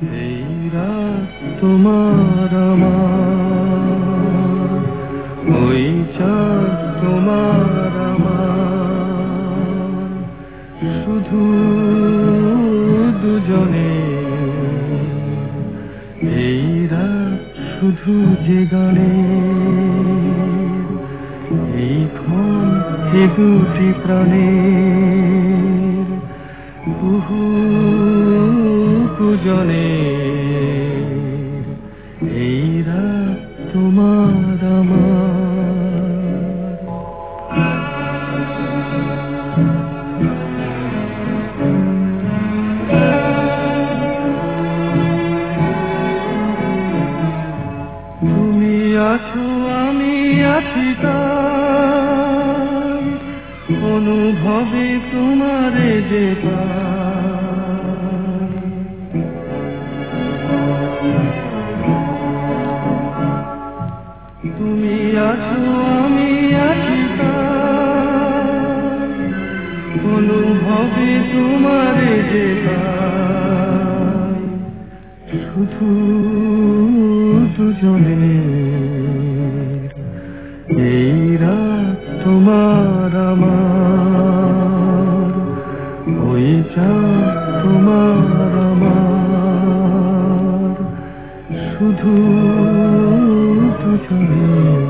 এই রাত তোমার আমার, ওই চাঁদ তোমার আমার, শুধু দুজনে। এই রাত শুধু যে গানে, এই ক্ষণ এ দুটি প্রাণের বহু পূজনে। এই রাত তোমার আমার। তুমি আছো আমি আছি তাই, অনুভবে তোমারে যে পাই। তুমি আছো আমি আছি তাই, অনুভবে তোমারে যে পাই। শুধু দুজনে। এই রাত তোমার আমার, ওই চাঁদ তোমার আমার, শুধু দুজনে।